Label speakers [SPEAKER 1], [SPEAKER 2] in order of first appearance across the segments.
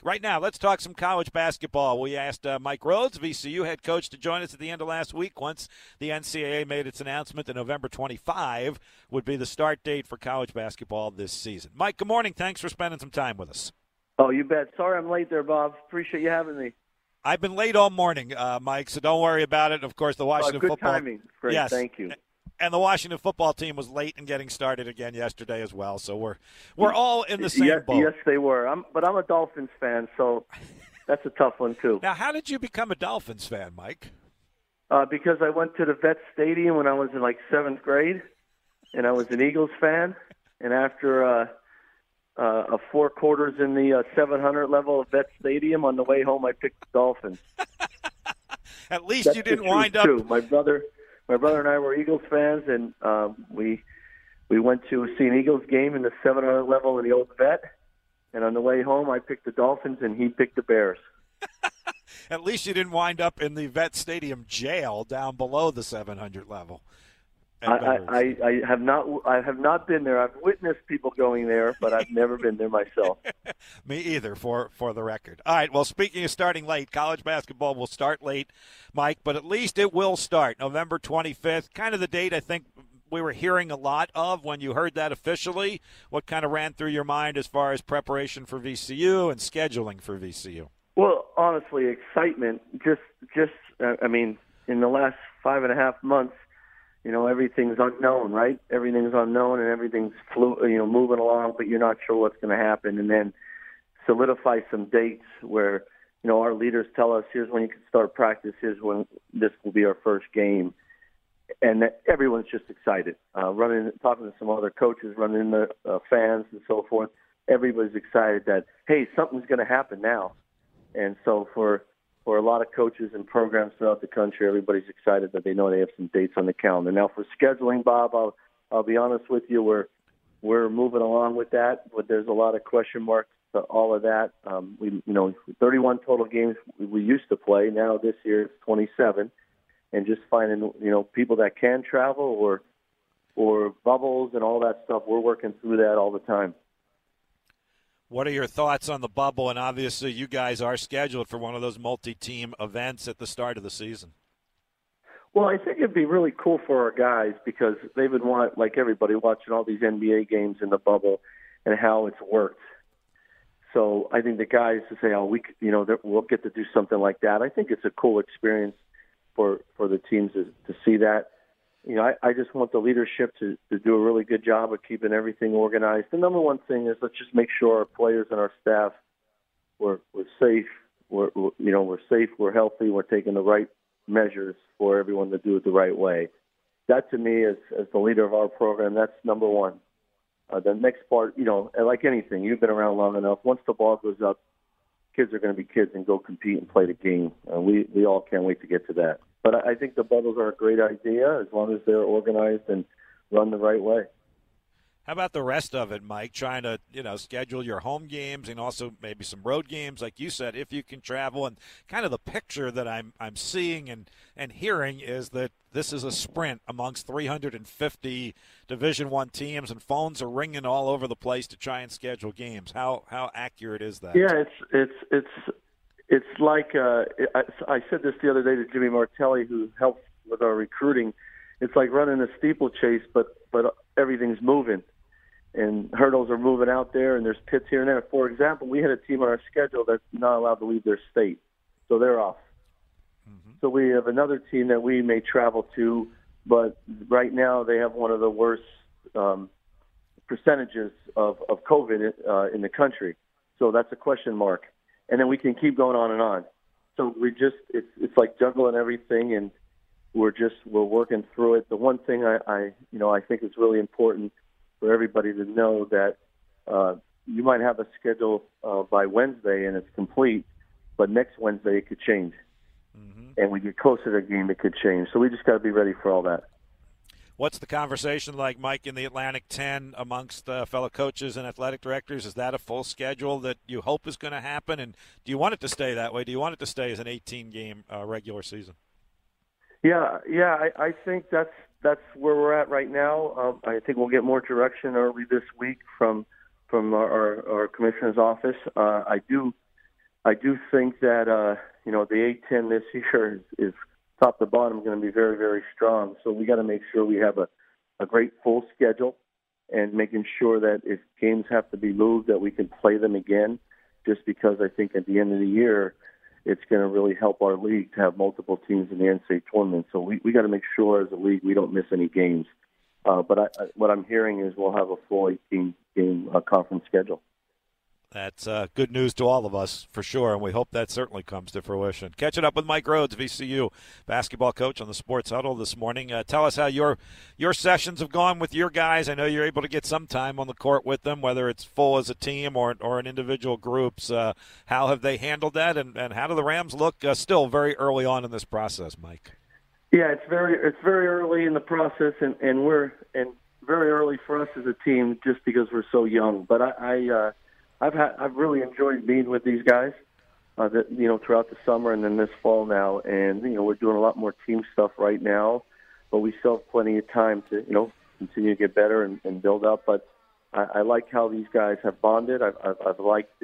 [SPEAKER 1] Right now, let's talk some college basketball. We asked Mike Rhodes, VCU head coach, to join us at the end of last week once the NCAA made its announcement that November 25 would be the start date for college basketball this season. Mike, good morning. Thanks for spending some time with us.
[SPEAKER 2] Oh, you bet. Sorry I'm late there, Bob. Appreciate you having me.
[SPEAKER 1] I've been late all morning, Mike, so don't worry about it. Of course, the Washington
[SPEAKER 2] good
[SPEAKER 1] football.
[SPEAKER 2] Timing. Great.
[SPEAKER 1] Yes.
[SPEAKER 2] Thank you.
[SPEAKER 1] And the Washington football team was late in getting started again yesterday as well. So we're all in the same boat.
[SPEAKER 2] Yes, they were. But I'm a Dolphins fan, so that's a tough one too.
[SPEAKER 1] Now, how did you become a Dolphins fan, Mike?
[SPEAKER 2] Because I went to the Vet Stadium when I was in like 7th grade, and I was an Eagles fan. And after a 4 quarters in the 700 level of Vet Stadium, on the way home, I picked the Dolphins.
[SPEAKER 1] At least
[SPEAKER 2] That's
[SPEAKER 1] you didn't
[SPEAKER 2] the truth,
[SPEAKER 1] wind up.
[SPEAKER 2] Too. My brother and I were Eagles fans, and we went to see an Eagles game in the 700 level in the old Vet. And on the way home, I picked the Dolphins, and he picked the Bears.
[SPEAKER 1] At least you didn't wind up in the Vet Stadium jail down below the 700 level.
[SPEAKER 2] I have not been there. I've witnessed people going there, but I've never been there myself.
[SPEAKER 1] Me either, for the record. All right, well, speaking of starting late, college basketball will start late, Mike, but at least it will start November 25th, kind of the date I think we were hearing a lot of when you heard that officially. What kind of ran through your mind as far as preparation for VCU and scheduling for VCU?
[SPEAKER 2] Well, honestly, excitement. I mean, in the last 5.5 months, everything's unknown, right? Everything's unknown and everything's moving along, but you're not sure what's going to happen. And then solidify some dates where, our leaders tell us, here's when you can start practice, here's when this will be our first game. And everyone's just excited. Talking to some other coaches, running into fans and so forth, everybody's excited that, hey, something's going to happen now. And so for a lot of coaches and programs throughout the country, everybody's excited that they know they have some dates on the calendar. Now, for scheduling, Bob, I'll be honest with you, we're moving along with that, but there's a lot of question marks to all of that. 31 total games we used to play. Now this year it's 27, and just finding people that can travel or bubbles and all that stuff. We're working through that all the time.
[SPEAKER 1] What are your thoughts on the bubble? And obviously you guys are scheduled for one of those multi-team events at the start of the season.
[SPEAKER 2] Well, I think it'd be really cool for our guys because they would want, like everybody, watching all these NBA games in the bubble and how it's worked. So I think the guys to say, we'll get to do something like that. I think it's a cool experience for the teams to see that. I just want the leadership to do a really good job of keeping everything organized. The number one thing is let's just make sure our players and our staff we're safe. We're safe. We're healthy. We're taking the right measures for everyone to do it the right way. That to me, as the leader of our program, that's number one. The next part, like anything, you've been around long enough. Once the ball goes up, kids are going to be kids and go compete and play the game. We all can't wait to get to that. But I think the bubbles are a great idea as long as they're organized and run the right way.
[SPEAKER 1] How about the rest of it, Mike? Trying to, schedule your home games and also maybe some road games, like you said, if you can travel. And kind of the picture that I'm seeing and hearing is that this is a sprint amongst 350 Division I teams, and phones are ringing all over the place to try and schedule games. How accurate is that?
[SPEAKER 2] Yeah, it's like I said this the other day to Jimmy Martelli, who helps with our recruiting. It's like running a steeplechase, but everything's moving, and hurdles are moving out there, and there's pits here and there. For example, we had a team on our schedule that's not allowed to leave their state, so they're off. Mm-hmm. So we have another team that we may travel to, but right now they have one of the worst percentages of COVID in the country. So that's a question mark. And then we can keep going on and on. So it's like juggling everything, and we're working through it. The one thing I think is really important for everybody to know that you might have a schedule by Wednesday and it's complete, but next Wednesday it could change. Mm-hmm. And we get closer to the game, it could change. So we just got to be ready for all that.
[SPEAKER 1] What's the conversation like, Mike, in the Atlantic 10 amongst fellow coaches and athletic directors? Is that a full schedule that you hope is going to happen? And do you want it to stay that way? Do you want it to stay as an 18-game regular season?
[SPEAKER 2] Yeah. I think that's where we're at right now. I think we'll get more direction early this week from our commissioner's office. I do I do think that the A-10 this year is top to bottom going to be very, very strong. So we got to make sure we have a great full schedule and making sure that if games have to be moved, that we can play them again. Just because I think at the end of the year, it's going to really help our league to have multiple teams in the NCAA tournament. So we got to make sure as a league we don't miss any games. But what I'm hearing is we'll have a full 18-game conference schedule.
[SPEAKER 1] That's good news to all of us, for sure, and we hope that certainly comes to fruition. Catching up with Mike Rhodes, VCU basketball coach on the Sports Huddle this morning. Tell us how your sessions have gone with your guys. I know you're able to get some time on the court with them, whether it's full as a team or in individual groups. How have they handled that, and how do the Rams look still very early on in this process, Mike?
[SPEAKER 2] Yeah, it's very early in the process, and very early for us as a team just because we're so young. But I've really enjoyed being with these guys, throughout the summer and then this fall now. And, we're doing a lot more team stuff right now, but we still have plenty of time to, continue to get better and build up. But I like how these guys have bonded. I've liked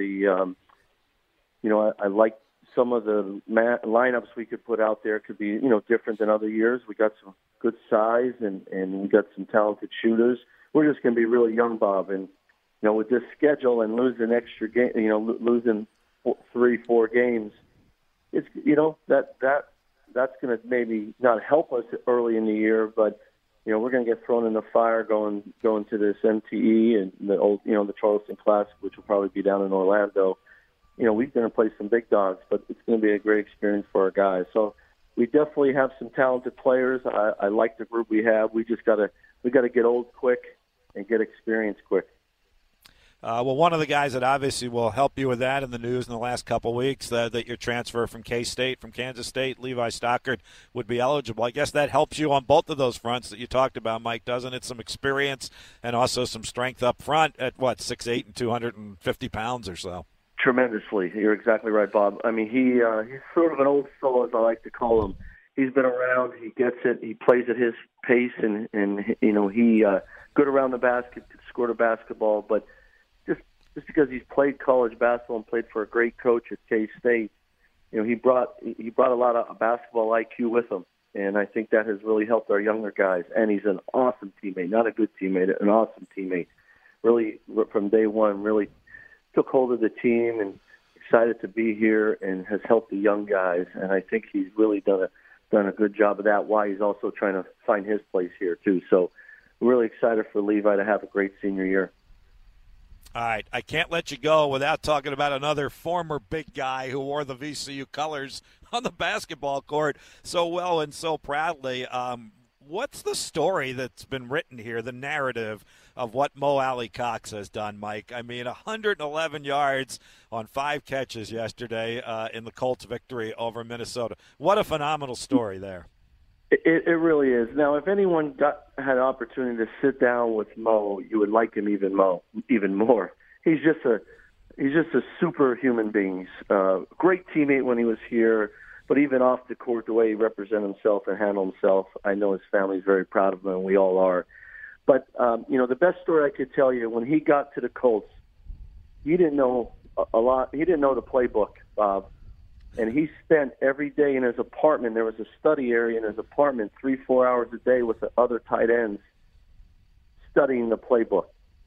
[SPEAKER 2] I like some of the lineups we could put out there could be, different than other years. We got some good size and we got some talented shooters. We're just going to be really young, Bob, and with this schedule and losing extra game, losing 3-4 games, it's that's going to maybe not help us early in the year, but we're going to get thrown in the fire going to this MTE and the Charleston Classic, which will probably be down in Orlando. We're going to play some big dogs, but it's going to be a great experience for our guys. So we definitely have some talented players. I like the group we have. We got to get old quick and get experience quick.
[SPEAKER 1] Well, one of the guys that obviously will help you with that in the news in the last couple of weeks, that your transfer from K-State, from Kansas State, Levi Stockard, would be eligible. I guess that helps you on both of those fronts that you talked about, Mike, doesn't it? Some experience and also some strength up front at, 6'8" and 250 pounds or so.
[SPEAKER 2] Tremendously. You're exactly right, Bob. I mean, he's sort of an old soul, as I like to call him. He's been around. He gets it. He plays at his pace, and he good around the basket, scored a basketball, but just because he's played college basketball and played for a great coach at K-State, he brought a lot of basketball IQ with him, and I think that has really helped our younger guys. And he's an awesome teammate, not a good teammate, an awesome teammate. Really, from day one, really took hold of the team and excited to be here and has helped the young guys. And I think he's really done a good job of that. Why he's also trying to find his place here too. So we're really excited for Levi to have a great senior year.
[SPEAKER 1] All right, I can't let you go without talking about another former big guy who wore the VCU colors on the basketball court so well and so proudly. What's the story that's been written here, the narrative of what Mo Alie-Cox has done, Mike? I mean, 111 yards on 5 catches yesterday in the Colts' victory over Minnesota. What a phenomenal story there.
[SPEAKER 2] It really is. Now, if anyone had an opportunity to sit down with Mo, you would like him even more. He's just a superhuman being. Great teammate when he was here, but even off the court, the way he represented himself and handled himself, I know his family's very proud of him, and we all are. But the best story I could tell you, when he got to the Colts, he didn't know a lot. He didn't know the playbook, Bob. And he spent every day in his apartment. There was a study area in his apartment, 3-4 hours a day with the other tight ends, studying the playbook.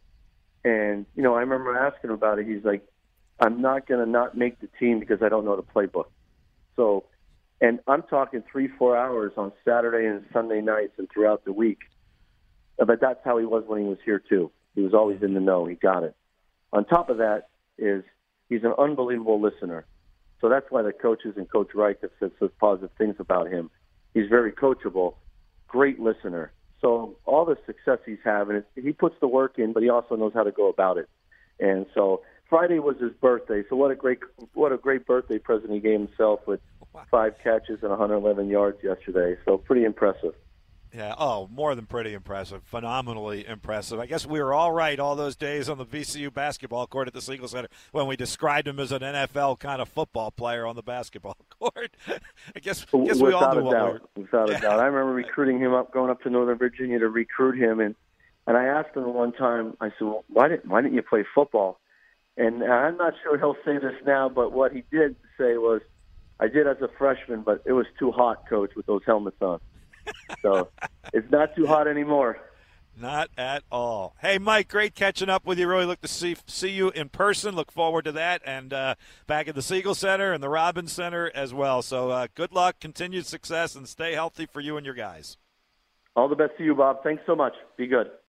[SPEAKER 2] And, I remember asking him about it. He's like, I'm not going to not make the team because I don't know the playbook. So, and I'm talking 3-4 hours on Saturday and Sunday nights and throughout the week. But that's how he was when he was here, too. He was always in the know. He got it. On top of that is he's an unbelievable listener. So that's why the coaches and Coach Reich have said such positive things about him. He's very coachable, great listener. So all the success he's having, he puts the work in, but he also knows how to go about it. And so Friday was his birthday. So what a great birthday present he gave himself with 5 catches and 111 yards yesterday. So pretty impressive.
[SPEAKER 1] Yeah, more than pretty impressive. Phenomenally impressive. I guess we were all right all those days on the VCU basketball court at the Siegel Center when we described him as an NFL kind of football player on the basketball court. I guess we all knew what
[SPEAKER 2] Without a doubt. I remember recruiting him going up to Northern Virginia to recruit him, and I asked him one time, I said, well, why didn't you play football? And I'm not sure he'll say this now, but what he did say was, I did as a freshman, but it was too hot, Coach, with those helmets on. So it's not too hot anymore.
[SPEAKER 1] Not at all. Hey, Mike, great catching up with you. Really look to see you in person. Look forward to that. And back at the Siegel Center and the Robins Center as well. So good luck, continued success, and stay healthy for you and your guys.
[SPEAKER 2] All the best to you, Bob. Thanks so much. Be good.